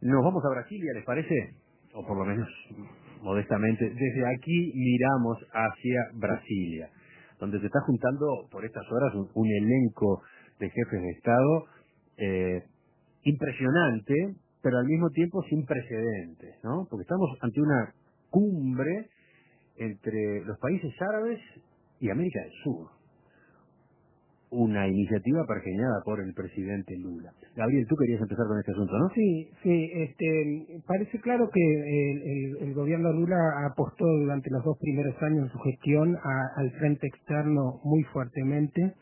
Nos vamos a Brasilia, ¿les parece? O por lo menos, modestamente, desde aquí miramos hacia Brasilia, donde se está juntando por estas horas un elenco de jefes de Estado impresionante, pero al mismo tiempo sin precedentes, ¿no? Porque estamos ante una cumbre entre los países árabes y América del Sur. Una iniciativa pergeñada por el presidente Lula. Gabriel, tú querías empezar con este asunto, ¿no? Sí, parece claro que el gobierno Lula apostó durante los 2 primeros años de su gestión al frente externo muy fuertemente.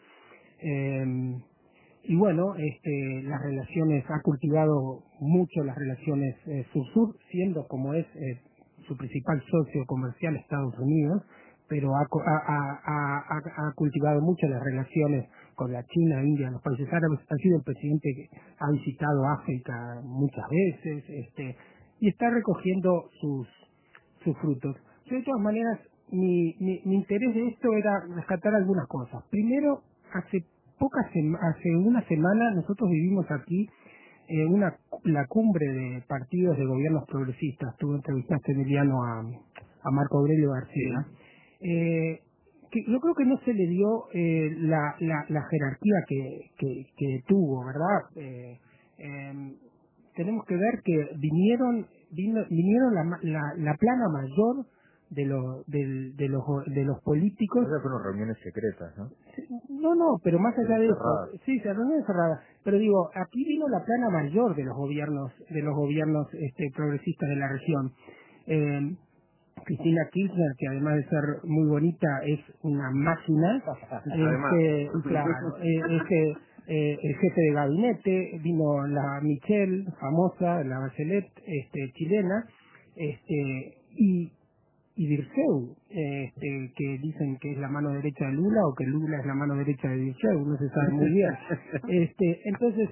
Y bueno, las relaciones, ha cultivado mucho las relaciones sur-sur, siendo como es su principal socio comercial Estados Unidos, pero ha cultivado mucho las relaciones con la China, India, los países árabes. Ha sido el presidente que ha visitado África muchas veces, y está recogiendo sus frutos. Yo, de todas maneras, mi interés de esto era rescatar algunas cosas. Primero, hace una semana nosotros vivimos aquí la cumbre de partidos de gobiernos progresistas. Tú entrevistaste, Emiliano, a Marco Aurelio García. Que yo creo que no se le dio la jerarquía que tuvo, ¿verdad? Tenemos que ver que vinieron la plana mayor de los políticos. Esas fueron reuniones secretas, ¿no? No, pero más allá de cerradas. eso, sí, se reuniones cerradas. Pero digo, aquí vino la plana mayor de los gobiernos progresistas de la región. Cristina Kirchner, que además de ser muy bonita, es una máquina. Claro, el jefe de gabinete, vino la Michelle, famosa, la Bachelet, chilena, y Dirceu, que dicen que es la mano derecha de Lula o que Lula es la mano derecha de Dirceu, no se sabe muy bien. Entonces,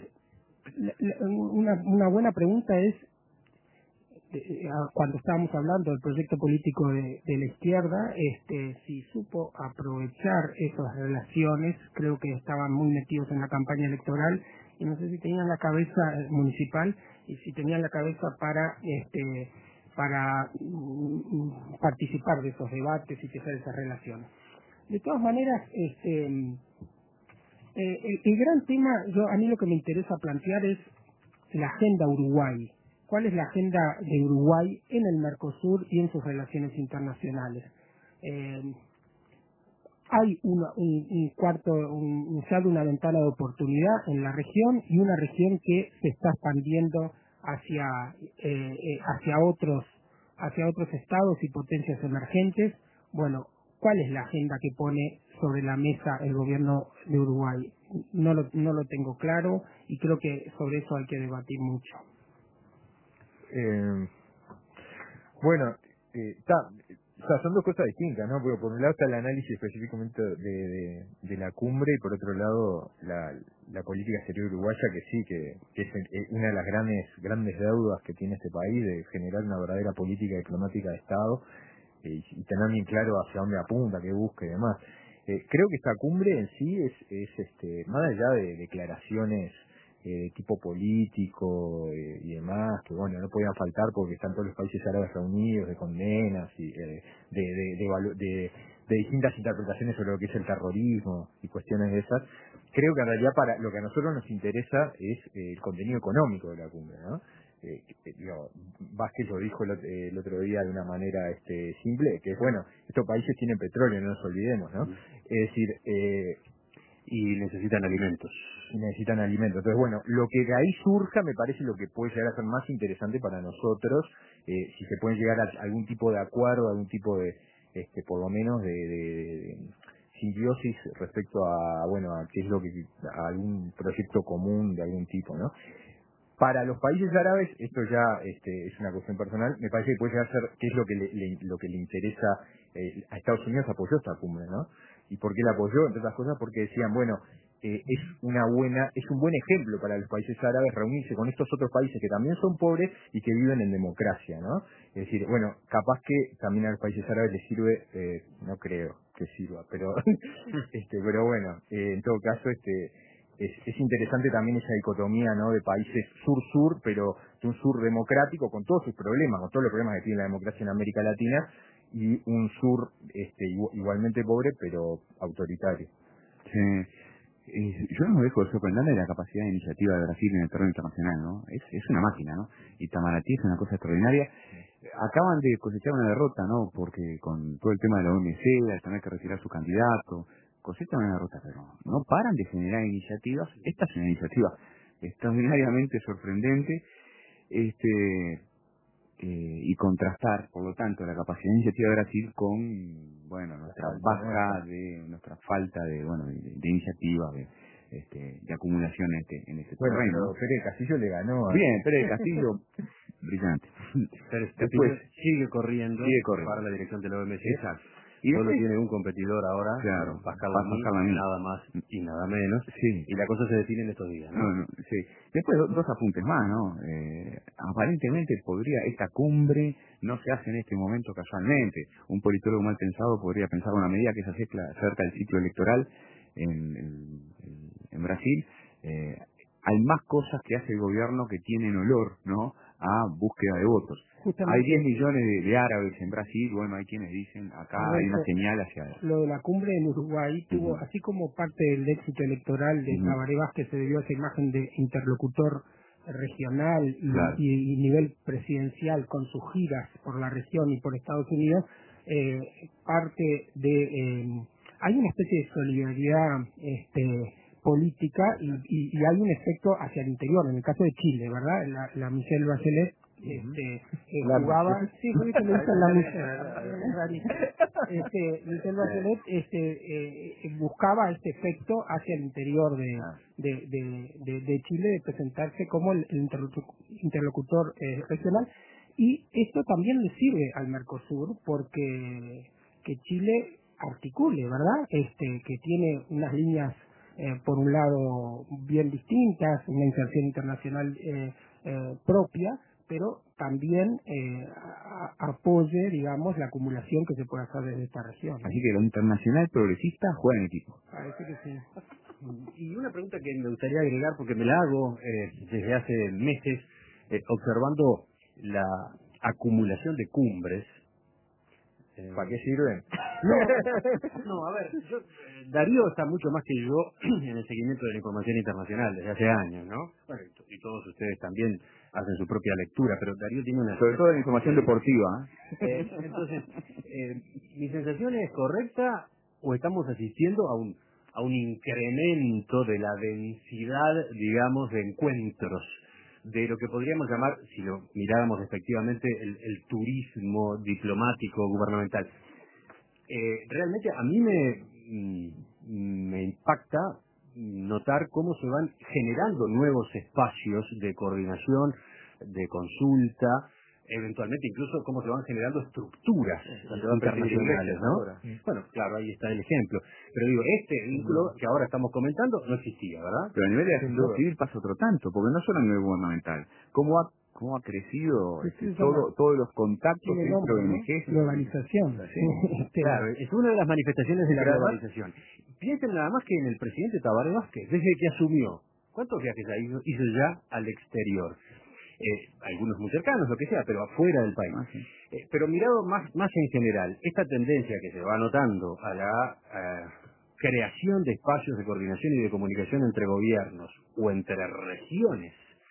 una buena pregunta es, cuando estábamos hablando del proyecto político de la izquierda, si supo aprovechar esas relaciones. Creo que estaban muy metidos en la campaña electoral y no sé si tenían la cabeza municipal y si tenían la cabeza para participar de esos debates y tejer esas relaciones. De todas maneras, el gran tema, a mí lo que me interesa plantear es la agenda Uruguay. ¿Cuál es la agenda de Uruguay en el Mercosur y en sus relaciones internacionales? Hay se abre una ventana de oportunidad en la región, y una región que se está expandiendo hacia otros estados y potencias emergentes. Bueno, ¿cuál es la agenda que pone sobre la mesa el gobierno de Uruguay? No lo tengo claro, y creo que sobre eso hay que debatir mucho. Bueno, son dos cosas distintas, ¿no? Porque por un lado está el análisis específicamente de la cumbre, y por otro lado la política exterior uruguaya, que sí, que es una de las grandes deudas que tiene este país, de generar una verdadera política diplomática de Estado, y tener bien claro hacia dónde apunta, qué busca y demás. Creo que esta cumbre en sí es más allá de declaraciones tipo político y demás, que bueno, no podían faltar porque están todos los países árabes reunidos, de condenas y de distintas interpretaciones sobre lo que es el terrorismo y cuestiones de esas. Creo que en realidad para lo que a nosotros nos interesa es el contenido económico de la cumbre, ¿no? Vázquez lo dijo el otro día de una manera simple, que es bueno, estos países tienen petróleo, no nos olvidemos, ¿no? Es decir, y necesitan alimentos. Entonces, bueno, lo que de ahí surja me parece lo que puede llegar a ser más interesante para nosotros, si se puede llegar a algún tipo de acuerdo, algún tipo de, por lo menos de simbiosis respecto a qué es lo que, a algún proyecto común de algún tipo, ¿no? Para los países árabes, esto ya es una cuestión personal, me parece que puede llegar a ser qué es lo que le interesa. A Estados Unidos apoyó esta cumbre, ¿no? ¿Y por qué la apoyó? Entre otras cosas porque decían, bueno, es un buen ejemplo para los países árabes reunirse con estos otros países que también son pobres y que viven en democracia, ¿no? Es decir, bueno, capaz que también a los países árabes les sirve, no creo que sirva, pero pero bueno, en todo caso, es interesante también esa dicotomía, ¿no? De países sur-sur, pero un sur democrático con todos sus problemas, con todos los problemas que tiene la democracia en América Latina, y un sur igualmente pobre pero autoritario. Yo no me dejo de sorprenderme de la capacidad de iniciativa de Brasil en el terreno internacional, ¿no? Es una máquina, ¿no? Itamaraty es una cosa extraordinaria. Acaban de cosechar una derrota, ¿no? Porque con todo el tema de la OMC, al tener que retirar su candidato, cosechan una derrota, pero no paran de generar iniciativas. Esta es una iniciativa extraordinariamente sorprendente, y contrastar, por lo tanto, la capacidad de iniciativa de Brasil con, bueno, nuestra falta de iniciativa, de acumulación en este terreno. Pero Pérez del Castillo le ganó. Bien, Pérez del Castillo, brillante. Pérez del Castillo sigue corriendo para la dirección de la OMC. Exacto. Y solo tiene un competidor ahora, claro, Pascal Lamy, nada más y nada menos. Sí. Y la cosa se define en estos días, ¿no? Sí. Después dos apuntes más, ¿no? Aparentemente esta cumbre no se hace en este momento casualmente. Un politólogo mal pensado podría pensar una medida que se hace cerca del ciclo electoral en Brasil. Hay más cosas que hace el gobierno que tienen olor, ¿no?, a búsqueda de votos. Justamente, hay 10 millones de árabes en Brasil, bueno, hay quienes dicen, acá hay una señal hacia eso. Lo de la cumbre en Uruguay tuvo, así como parte del éxito electoral de Tabaré Vázquez se debió a esa imagen de interlocutor regional y nivel presidencial con sus giras por la región y por Estados Unidos, parte de... hay una especie de solidaridad política y hay un efecto hacia el interior, en el caso de Chile, ¿verdad? La Michelle Bachelet jugaba, sí, fue que le dicen la Michelle Bachelet buscaba este efecto hacia el interior de Chile, de presentarse como el interlocutor regional, y esto también le sirve al Mercosur porque que Chile articule, ¿verdad? Que tiene unas líneas por un lado bien distintas, una inserción internacional propia, pero también apoye, digamos, la acumulación que se puede hacer desde esta región, ¿no? Así que lo internacional progresista juega en equipo. Parece que sí. Y una pregunta que me gustaría agregar, porque me la hago desde hace meses, observando la acumulación de cumbres. ¿Para qué sirven? No, a ver, Darío está mucho más que yo en el seguimiento de la información internacional desde hace años, ¿no? Bueno, y todos ustedes también hacen su propia lectura, pero Darío tiene una... Sobre todo la información deportiva. Entonces, ¿mi sensación es correcta o estamos asistiendo a un incremento de la densidad, digamos, de encuentros, de lo que podríamos llamar, si lo miráramos efectivamente, el turismo diplomático gubernamental? Realmente a mí me impacta notar cómo se van generando nuevos espacios de coordinación, de consulta, eventualmente incluso cómo se van generando estructuras internacionales, ¿no? Bueno, claro, ahí está el ejemplo. Pero digo, este vínculo que ahora estamos comentando no existía, ¿verdad? Pero a nivel de la sociedad civil pasa otro tanto, porque no solo a nivel gubernamental. ¿Cómo ha crecido todos los contactos entre ONGs? Globalización. Claro, es una de las manifestaciones de la globalización. Piensen nada más que en el presidente Tabaré Vázquez, desde que asumió, ¿cuántos viajes hizo ya al exterior? Algunos muy cercanos, lo que sea, pero afuera del país. Pero mirado más en general, esta tendencia que se va notando a la creación de espacios de coordinación y de comunicación entre gobiernos o entre regiones,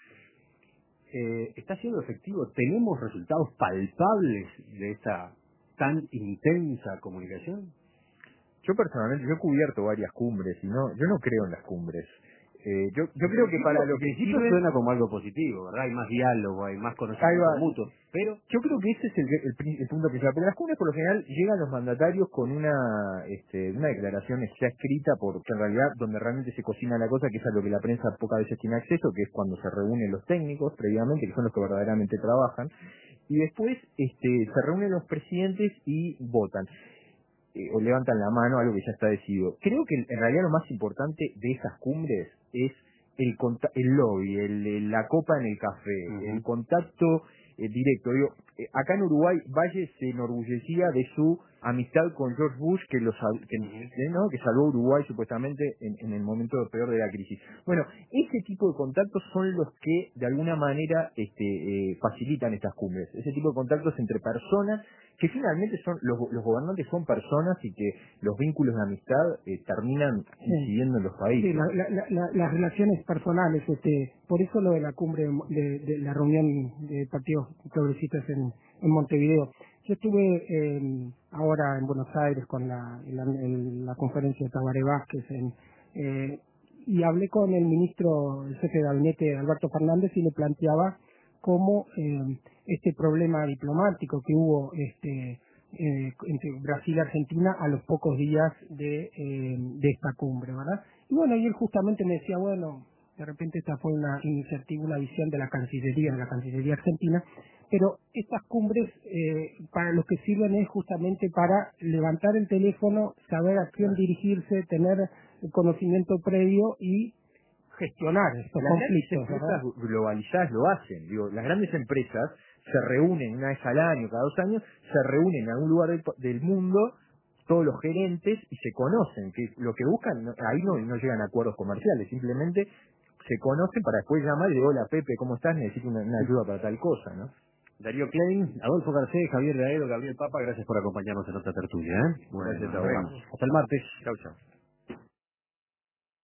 ¿está siendo efectivo? ¿Tenemos resultados palpables de esta tan intensa comunicación? Yo personalmente, he cubierto varias cumbres y yo no creo en las cumbres. Yo creo que para lo que sirve suena como algo positivo, ¿verdad? Hay más diálogo, hay más conocimiento mutuo, pero yo creo que ese es el punto principal. Porque las cumbres por lo general llegan los mandatarios con una declaración ya escrita, porque en realidad donde realmente se cocina la cosa, que es a lo que la prensa pocas veces tiene acceso, que es cuando se reúnen los técnicos previamente, que son los que verdaderamente trabajan, y después se reúnen los presidentes y votan. O levantan la mano, algo que ya está decidido. Creo que en realidad lo más importante de esas cumbres es el lobby, la copa en el café, el contacto directo. Digo, acá en Uruguay, Valle se enorgullecía de su amistad con George Bush, que salvó a Uruguay supuestamente en el momento peor de la crisis. Bueno, ese tipo de contactos son los que de alguna manera facilitan estas cumbres. Ese tipo de contactos entre personas que finalmente son los gobernantes son personas y que los vínculos de amistad terminan incidiendo en los países. Sí, las relaciones personales, por eso lo de la cumbre de la reunión de partidos progresistas en Montevideo. Yo estuve ahora en Buenos Aires con la conferencia de Tabaré Vázquez y hablé con el jefe de gabinete Alberto Fernández y le planteaba cómo este problema diplomático que hubo entre Brasil y Argentina a los pocos días de esta cumbre, ¿verdad? Y bueno, y él justamente me decía, bueno, de repente esta fue una iniciativa, una visión de la Cancillería Argentina, pero estas cumbres para lo que sirven es justamente para levantar el teléfono, saber a quién dirigirse, tener conocimiento previo y gestionar estos conflictos. Las empresas globalizadas lo hacen. Digo, las grandes empresas se reúnen una vez al año, cada 2 años, se reúnen en algún lugar del mundo, todos los gerentes, y se conocen, que lo que buscan, ahí no llegan a acuerdos comerciales, simplemente se conocen para después llamar y decir, hola Pepe, ¿cómo estás? Necesito una ayuda para tal cosa, ¿no? Darío Klein, Adolfo Garcés, Javier Laedo, Gabriel Papa, gracias por acompañarnos en nuestra tertulia. Gracias a Nos vos. vemos. Hasta el martes. Chau, chau.